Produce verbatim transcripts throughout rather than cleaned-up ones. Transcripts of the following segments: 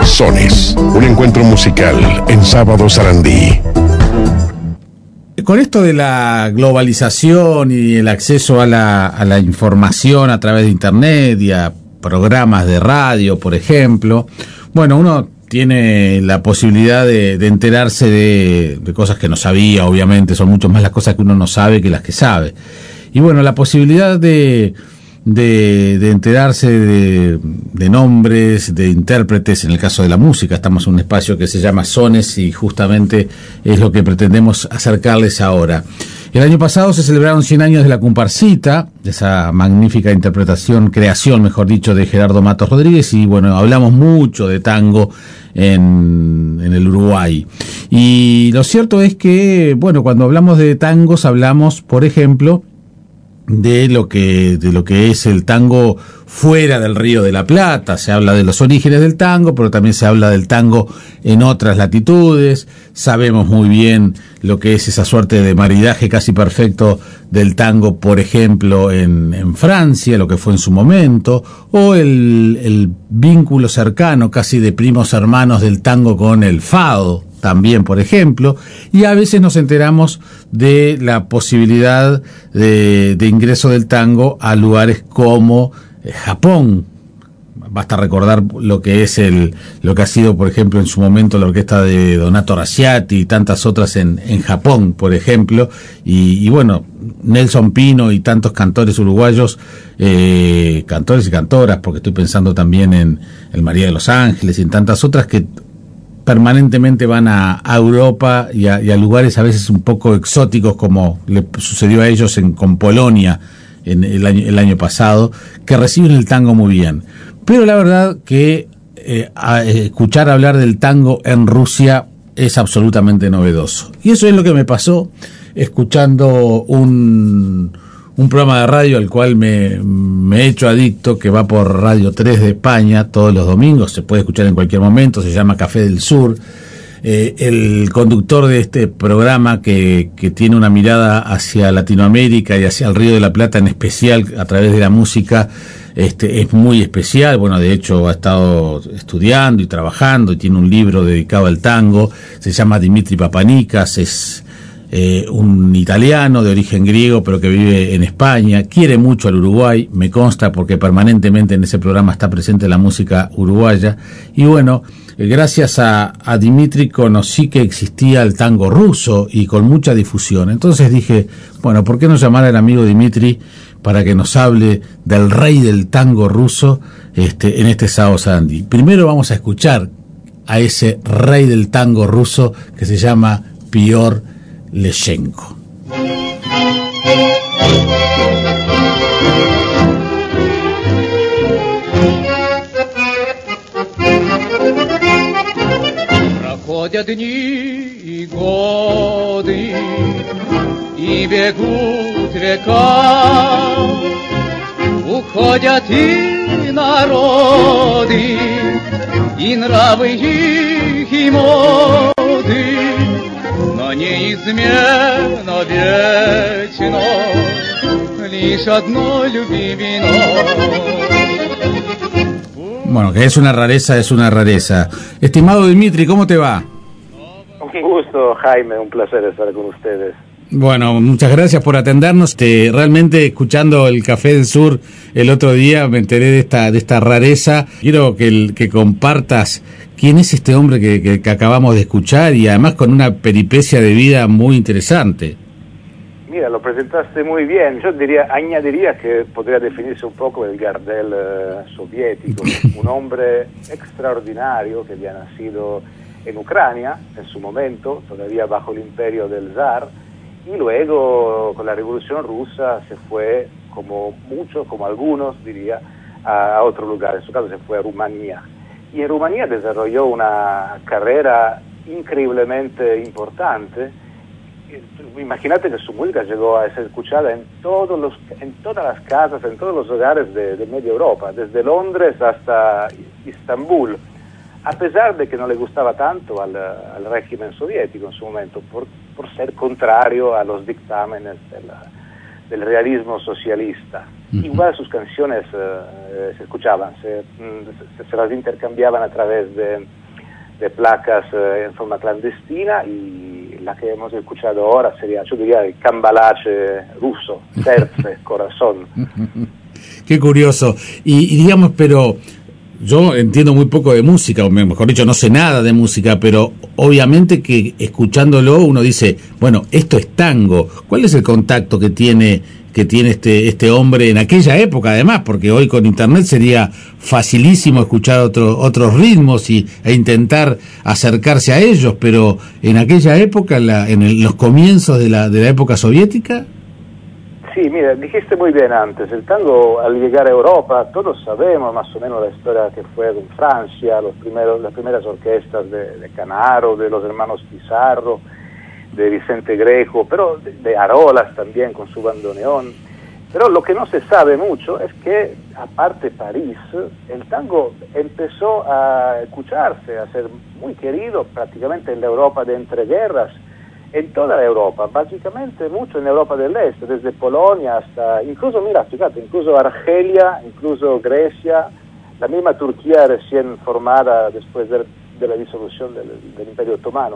Sones, un encuentro musical en Sábado Sarandí. Con esto de la globalización y el acceso a la, a la información a través de internet y a programas de radio, por ejemplo, bueno, uno tiene la posibilidad de, de enterarse de, de cosas que no sabía, obviamente, son mucho más las cosas que uno no sabe que las que sabe. Y bueno, la posibilidad de, de, de enterarse de, de nombres, de intérpretes, en el caso de la música, estamos en un espacio que se llama Sones y justamente es lo que pretendemos acercarles ahora. El año pasado se celebraron cien años de la Comparsita, esa magnífica interpretación, creación, mejor dicho, de Gerardo Matos Rodríguez, y bueno, hablamos mucho de tango en, en el Uruguay. Y lo cierto es que, bueno, cuando hablamos de tangos, hablamos, por ejemplo, de lo que de lo que es el tango fuera del Río de la Plata. Se habla de los orígenes del tango, pero también se habla del tango en otras latitudes. Sabemos muy bien lo que es esa suerte de maridaje casi perfecto del tango, por ejemplo, en, en Francia, lo que fue en su momento, o el, el vínculo cercano, casi de primos hermanos del tango con el fado, también, por ejemplo, y a veces nos enteramos de la posibilidad de, de ingreso del tango a lugares como eh, Japón. Basta recordar lo que es el, lo que ha sido, por ejemplo, en su momento la orquesta de Donato Rasciati y tantas otras en, en Japón, por ejemplo, y, y bueno, Nelson Pino y tantos cantores uruguayos, eh, cantores y cantoras, porque estoy pensando también en el María de los Ángeles y en tantas otras que permanentemente van a, a Europa y a, y a lugares a veces un poco exóticos, como le sucedió a ellos en, con Polonia en el año, el año pasado, que reciben el tango muy bien. Pero la verdad que eh, a, escuchar hablar del tango en Rusia es absolutamente novedoso. Y eso es lo que me pasó escuchando un, un programa de radio al cual me, me he hecho adicto, que va por Radio tres de España todos los domingos, se puede escuchar en cualquier momento, se llama Café del Sur. Eh, el conductor de este programa, que, que tiene una mirada hacia Latinoamérica y hacia el Río de la Plata en especial a través de la música, este, es muy especial. Bueno, de hecho ha estado estudiando y trabajando y tiene un libro dedicado al tango, se llama Dimitri Papanikas, es eh, un italiano de origen griego pero que vive en España, quiere mucho al Uruguay, me consta porque permanentemente en ese programa está presente la música uruguaya. Y bueno, gracias a, a Dimitri conocí que existía el tango ruso y con mucha difusión. Entonces dije, bueno, ¿por qué no llamar al amigo Dimitri para que nos hable del rey del tango ruso este, en este Sábado Sarandí? Primero vamos a escuchar a ese rey del tango ruso que se llama Piotr Leshchenko. Проходят дни и годы, и бегут века, уходят и народы, и нравы их, и моды, но неизменно вечно лишь одно любимое. Bueno, que es una rareza, es una rareza. Estimado Dimitri, ¿cómo te va? Un gusto, Jaime, un placer estar con ustedes. Bueno, muchas gracias por atendernos. Te, realmente, escuchando el Café del Sur el otro día, me enteré de esta de esta rareza. Quiero que, el, que compartas quién es este hombre que, que, que acabamos de escuchar, y además con una peripecia de vida muy interesante. Mira, lo presentaste muy bien. Yo diría, añadiría que podría definirse un poco el Gardel uh, soviético, un hombre extraordinario que había nacido en Ucrania en su momento, todavía bajo el imperio del zar, y luego con la Revolución Rusa se fue, como muchos, como algunos diría, a, a otro lugar. En su caso se fue a Rumanía. Y en Rumanía desarrolló una carrera increíblemente importante. Imagínate que su música llegó a ser escuchada en todos los, en todas las casas, en todos los hogares de, de media Europa, desde Londres hasta Istambul, a pesar de que no le gustaba tanto al, al régimen soviético en su momento, por, por ser contrario a los dictámenes de la, del realismo socialista. Uh-huh. Igual sus canciones eh, se escuchaban, se, se, se las intercambiaban a través de, de placas eh, en forma clandestina, y la que hemos escuchado ahora sería, yo diría, el cambalache ruso, Serce, Corazón. Qué curioso. Y, y digamos, pero yo entiendo muy poco de música, o mejor dicho, no sé nada de música, pero obviamente que escuchándolo uno dice, bueno, esto es tango. ¿Cuál es el contacto que tiene que tiene este este hombre en aquella época, además? Porque hoy con internet sería facilísimo escuchar otros otros ritmos y e intentar acercarse a ellos, pero en aquella época, la, en el, los comienzos de la de la época soviética. Sí, mira, dijiste muy bien antes, el tango al llegar a Europa, todos sabemos más o menos la historia que fue en Francia, los primeros, las primeras orquestas de, de Canaro, de los hermanos Pizarro, de Vicente Greco, pero de, de Arolas también con su bandoneón. Pero lo que no se sabe mucho es que, aparte París, el tango empezó a escucharse, a ser muy querido prácticamente en la Europa de entreguerras, en toda la Europa, básicamente mucho en Europa del Este, desde Polonia hasta, incluso, mira, fíjate, incluso Argelia, incluso Grecia, la misma Turquía recién formada después de, de la disolución del, del Imperio Otomano.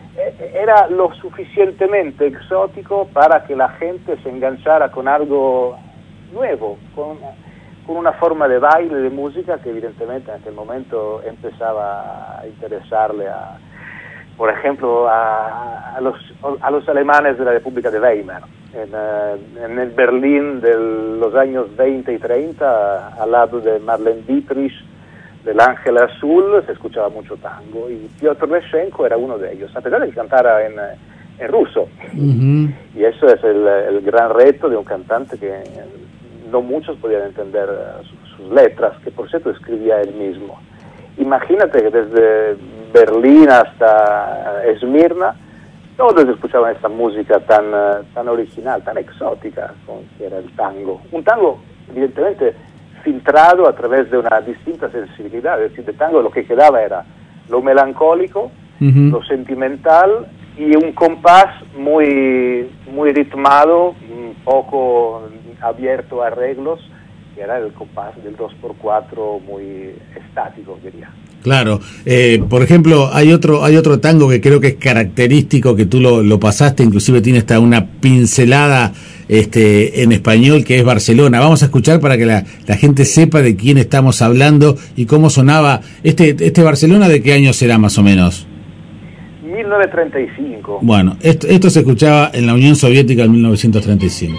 Era lo suficientemente exótico para que la gente se enganchara con algo nuevo, con, con una forma de baile, de música que evidentemente en aquel momento empezaba a interesarle a, por ejemplo, a, a, los, a los alemanes de la República de Weimar. En, uh, en el Berlín de los años veinte y treinta, al lado de Marlene Dietrich, del Ángel Azul, se escuchaba mucho tango, y Piotr Leshchenko era uno de ellos, a pesar de que cantara en, en ruso. Uh-huh. Y eso es el, el gran reto de un cantante que no muchos podían entender sus, sus letras, que por cierto escribía él mismo. Imagínate que desde Berlín hasta Esmirna, todos escuchaban esta música tan, tan original, tan exótica, que era el tango. Un tango, evidentemente, filtrado a través de una distinta sensibilidad, es decir, de tango lo que quedaba era lo melancólico, uh-huh, lo sentimental y un compás muy, muy ritmado, un poco abierto a arreglos, que era el compás del dos por cuatro muy estático, diría. Claro, eh, por ejemplo, hay otro hay otro tango que creo que es característico, que tú lo, lo pasaste, inclusive tiene hasta una pincelada este en español, que es Barcelona. Vamos a escuchar para que la, la gente sepa de quién estamos hablando y cómo sonaba este este Barcelona. ¿De qué año será más o menos? mil novecientos treinta y cinco. Bueno, esto, esto se escuchaba en la Unión Soviética en mil novecientos treinta y cinco.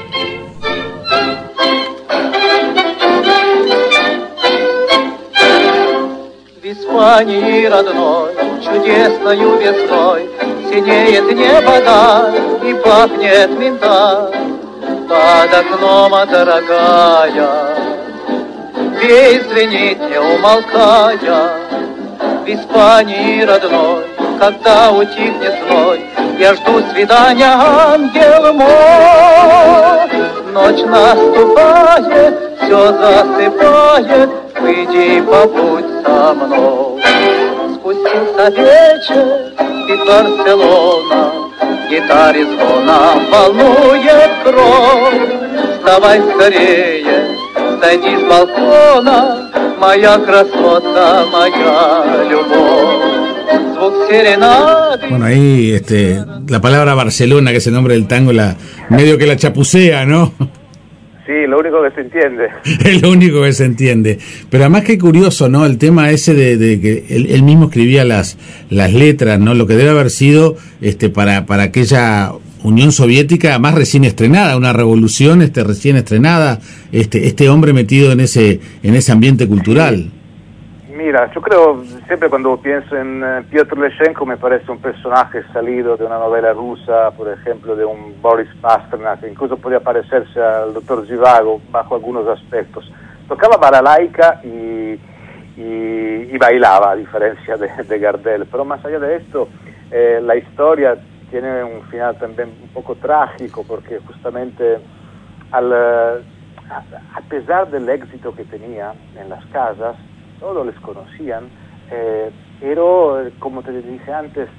Испании родной, чудесною весной, синеет небо даль и пахнет миндаль. Под окном, дорогая, пей, звенит, не умолкая. В Испании родной, когда утихнет зной, я жду свидания, ангел мой. Ночь наступает, все засыпает, выйди, побудь со мной. Спустился вечер, и Барселона гитаре звоном волнует кровь. Вставай скорее, сойди с балкона, моя красота, моя любовь. Звук серенады. Bueno, ahí este, la palabra Barcelona, que es el nombre del tango, la medio que la chapucea, ¿no? Sí, lo único que se entiende. Es lo único que se entiende. Pero además qué curioso, ¿no? El tema ese de, de que él, él mismo escribía las las letras, ¿no? Lo que debe haber sido este para para aquella Unión Soviética más recién estrenada, una revolución este recién estrenada, este este hombre metido en ese en ese ambiente cultural. Mira, yo creo, siempre cuando pienso en uh, Piotr Leshchenko me parece un personaje salido de una novela rusa, por ejemplo, de un Boris Pasternak, que incluso podría parecerse al doctor Zhivago bajo algunos aspectos. Tocaba balalaika y, y, y bailaba, a diferencia de, de Gardel, pero más allá de esto, eh, la historia tiene un final también un poco trágico, porque justamente al, a, a pesar del éxito que tenía en las casas, todos les conocían, eh, pero como te dije antes,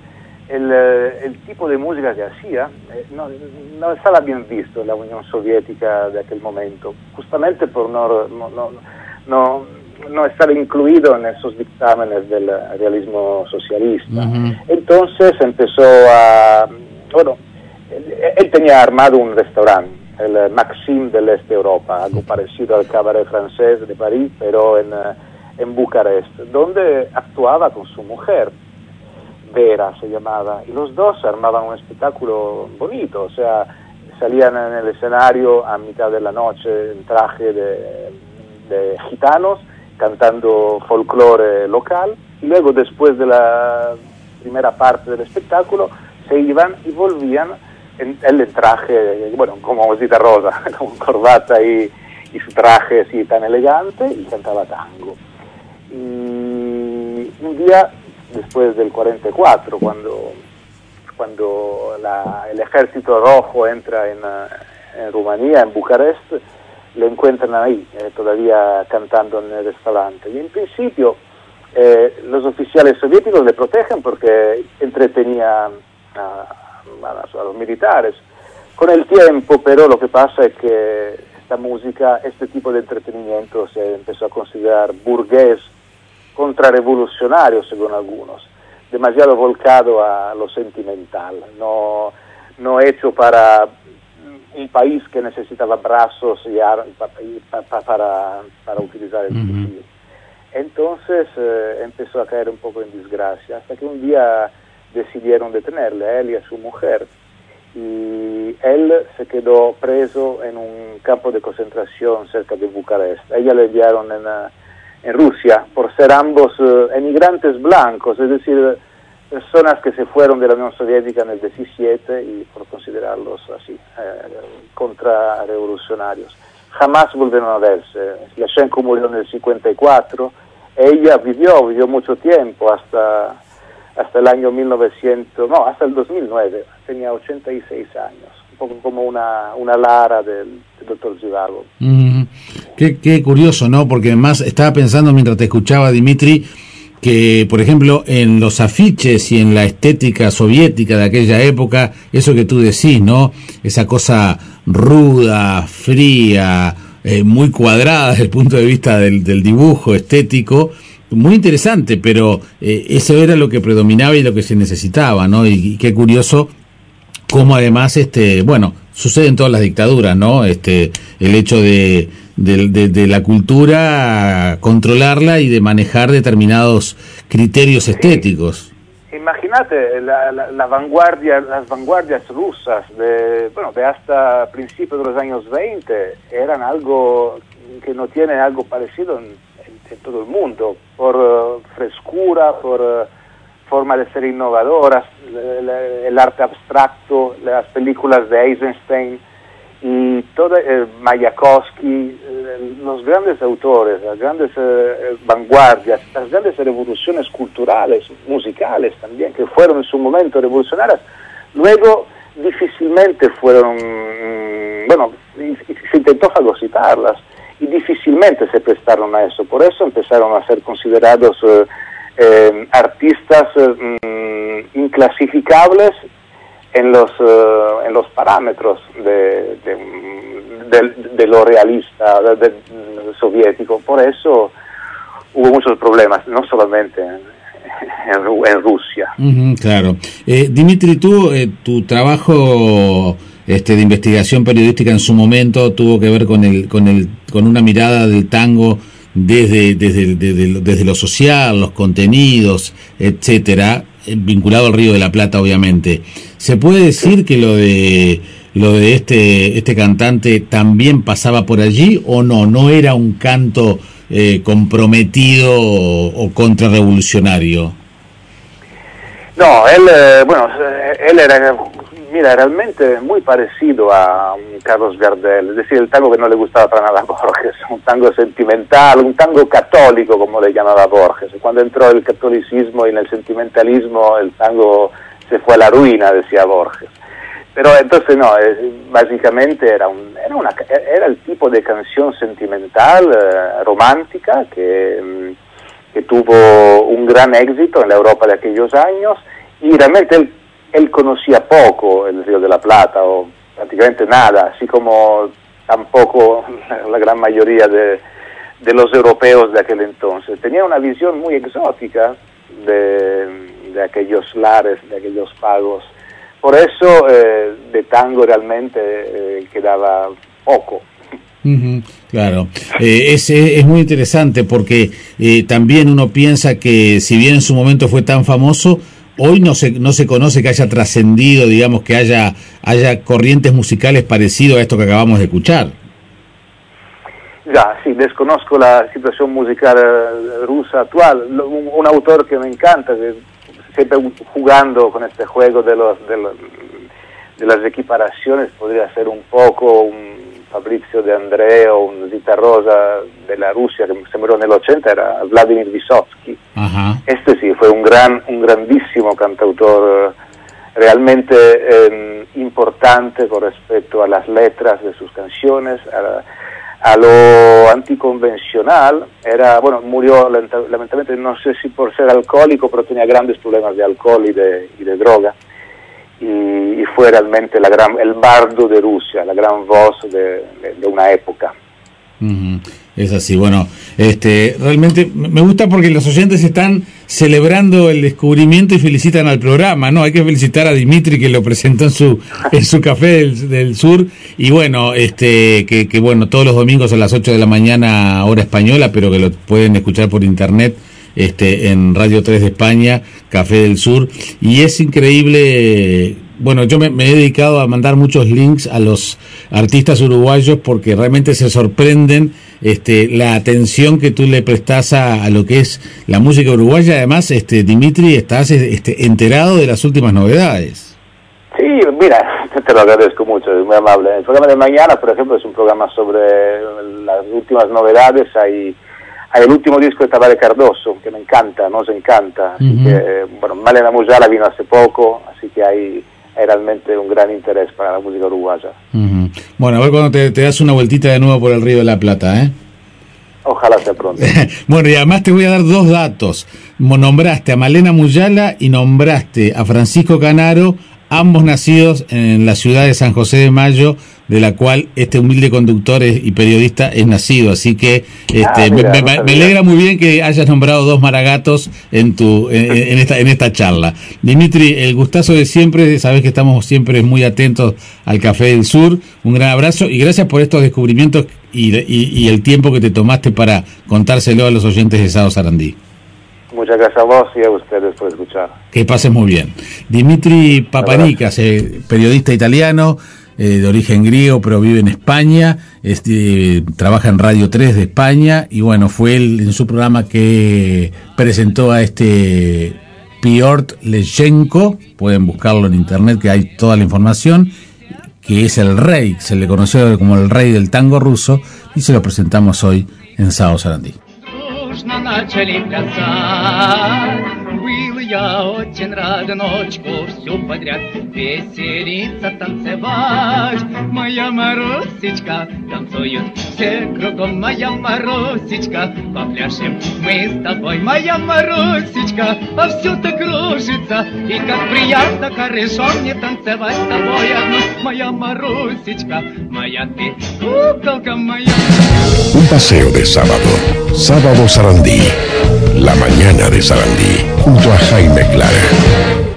el, el tipo de música que hacía eh, no, no estaba bien visto en la Unión Soviética de aquel momento, justamente por no, no, no, no, no estar incluido en esos dictámenes del realismo socialista. Uh-huh. Entonces empezó a... Bueno, él, él tenía armado un restaurante, el Maxim del Este Europa, algo parecido al Cabaret Francés de París, pero en, en Bucarest, donde actuaba con su mujer, Vera se llamaba, y los dos armaban un espectáculo bonito, o sea, salían en el escenario a mitad de la noche en traje de, de gitanos, cantando folclore local, y luego después de la primera parte del espectáculo se iban y volvían en el traje, bueno, como Zita Rosa, con corbata y, y su traje así tan elegante, y cantaba tango. Y un día, después del cuarenta y cuatro, cuando, cuando la, el Ejército Rojo entra en, en Rumanía, en Bucarest, le encuentran ahí, eh, todavía cantando en el restaurante. Y en principio, eh, los oficiales soviéticos le protegen porque entretenía a a los militares. Con el tiempo, pero, lo que pasa es que esta música, este tipo de entretenimiento se empezó a considerar burgués, contrarrevolucionario según algunos, demasiado volcado a lo sentimental, no, no hecho para un país que necesitaba brazos y ar- para, para, para utilizar el fusil. Uh-huh. Entonces eh, empezó a caer un poco en desgracia, hasta que un día decidieron detenerle a él y a su mujer, y él se quedó preso en un campo de concentración cerca de Bucarest. A ella le enviaron en, en Rusia por ser ambos uh, emigrantes blancos, es decir, personas que se fueron de la Unión Soviética en el diecisiete y por considerarlos así, eh, contrarrevolucionarios. Jamás volvieron a verse. Yashchenko murió en el cincuenta y cuatro, ella vivió, vivió mucho tiempo, hasta... hasta el año mil novecientos, no, hasta el dos mil nueve, tenía ochenta y seis años, un poco como una, una Lara del, del doctor Zhivago. Mm, qué, qué curioso, ¿no? Porque además estaba pensando mientras te escuchaba, Dimitri, que, por ejemplo, en los afiches y en la estética soviética de aquella época, eso que tú decís, ¿no? Esa cosa ruda, fría, eh, muy cuadrada desde el punto de vista del, del dibujo estético, muy interesante, pero eh, eso era lo que predominaba y lo que se necesitaba, ¿no? Y, y qué curioso cómo además, este, bueno, sucede en todas las dictaduras, ¿no? Este, el hecho de, de, de, de la cultura, controlarla y de manejar determinados criterios estéticos. Sí. Imagínate la, la, la vanguardia, las vanguardias rusas de, bueno, de hasta principios de los años veinte eran algo que no tiene algo parecido en en todo el mundo, por uh, frescura, por uh, forma de ser innovadoras, el, el arte abstracto, las películas de Eisenstein y todo, eh, Mayakovsky, eh, los grandes autores, las grandes eh, vanguardias, las grandes revoluciones culturales, musicales también, que fueron en su momento revolucionarias, luego difícilmente fueron, bueno, se intentó fagocitarlas, y difícilmente se prestaron a eso. Por eso empezaron a ser considerados eh, eh, artistas eh, inclasificables en los eh, en los parámetros de, de, de, de lo realista, de, de, de soviético. Por eso hubo muchos problemas, no solamente en, en, en Rusia. Uh-huh, claro. Eh, Dimitri, tú, eh, tu trabajo... Este, de investigación periodística en su momento tuvo que ver con el con el con una mirada del tango desde desde desde, desde lo social, los contenidos, etcétera, vinculado al Río de la Plata, obviamente. ¿Se puede decir que lo de lo de este este cantante también pasaba por allí o no? ¿No era un canto eh, comprometido o, o contrarrevolucionario? No, él eh, bueno, él era Mira, realmente muy parecido a un Carlos Gardel, es decir, el tango que no le gustaba para nada a Borges, un tango sentimental, un tango católico, como le llamaba Borges. Cuando entró el catolicismo y en el sentimentalismo, el tango se fue a la ruina, decía Borges. Pero entonces no, eh, básicamente era, un, era, una, era el tipo de canción sentimental, eh, romántica, que, que tuvo un gran éxito en la Europa de aquellos años, y realmente él él conocía poco el Río de la Plata, o prácticamente nada, así como tampoco la gran mayoría de, de los europeos de aquel entonces. Tenía una visión muy exótica de, de aquellos lares, de aquellos pagos. Por eso eh, de tango realmente eh, quedaba poco. Uh-huh, claro, eh, es, es muy interesante porque eh, también uno piensa que si bien en su momento fue tan famoso, hoy no se no se conoce que haya trascendido, digamos, que haya haya corrientes musicales parecidas a esto que acabamos de escuchar. Ya, sí, desconozco la situación musical uh, rusa actual. Un, un autor que me encanta, que siempre jugando con este juego de los de, los, de las equiparaciones, podría ser un poco un Fabrizio De André o un Zita Rosa de la Rusia que se murió en el ochenta, era Vladimir Vysotsky. Ajá. Este sí fue un gran un grandísimo cantautor, realmente eh, importante con respecto a las letras de sus canciones, a, a lo anticonvencional. Era, bueno, murió lamentablemente, no sé si por ser alcohólico, pero tenía grandes problemas de alcohol y de, y de droga. Y, y fue realmente la gran, el bardo de Rusia, la gran voz de, de, de una época. Uh-huh. Es así, bueno, este, realmente me gusta porque los oyentes están celebrando el descubrimiento y felicitan al programa, ¿no? Hay que felicitar a Dimitri que lo presentó en su en su Café del, del Sur, y bueno, este que, que bueno, todos los domingos a las ocho de la mañana hora española, pero que lo pueden escuchar por internet. Este, en Radio tres de España, Café del Sur, y es increíble. Bueno, yo me, me he dedicado a mandar muchos links a los artistas uruguayos porque realmente se sorprenden este, la atención que tú le prestas a, a lo que es la música uruguaya. Además, este, Dimitri, estás este, enterado de las últimas novedades. Sí, mira, te lo agradezco mucho, es muy amable. El programa de mañana, por ejemplo, es un programa sobre las últimas novedades. Hay Hay el último disco de Tabaré Cardoso, que me encanta, nos encanta. Así uh-huh. que, eh, bueno, Malena Mujala vino hace poco, así que hay, hay realmente un gran interés para la música uruguaya. Uh-huh. Bueno, a ver cuando te, te das una vueltita de nuevo por el Río de la Plata, ¿eh? Ojalá sea pronto. Bueno, y además te voy a dar dos datos. Nombraste a Malena Mujala y nombraste a Francisco Canaro, ambos nacidos en la ciudad de San José de Mayo, de la cual este humilde conductor es, y periodista es nacido, así que este, ah, mira, me, me, me alegra muy bien que hayas nombrado dos maragatos en tu en, en esta en esta charla. Dimitri, el gustazo de siempre, sabes que estamos siempre muy atentos al Café del Sur, un gran abrazo y gracias por estos descubrimientos y, y, y el tiempo que te tomaste para contárselo a los oyentes de Sábado Sarandí. Muchas gracias a vos y a ustedes por escuchar. Que pases muy bien. Dimitri Papanikas, eh, periodista italiano, eh, de origen griego, pero vive en España, este, trabaja en Radio tres de España, y bueno, fue él en su programa que presentó a este Piotr Leshchenko, pueden buscarlo en internet que hay toda la información, que es el rey, se le conoció como el rey del tango ruso, y se lo presentamos hoy en Sábado Sarandí. Начали плясать, был я очень рад ночку всю подряд веселиться, танцевать. Моя Марусечка, танцуют все кругом, моя Марусечка, попляшем мы с тобой, моя Марусечка, а все так кружится, и как приятно, хорошо мне танцевать с тобой одну, моя Марусечка, моя ты, куколка моя. Un paseo de sábado, Sábado Sarandí, la mañana de Sarandí, junto a Jaime Clara.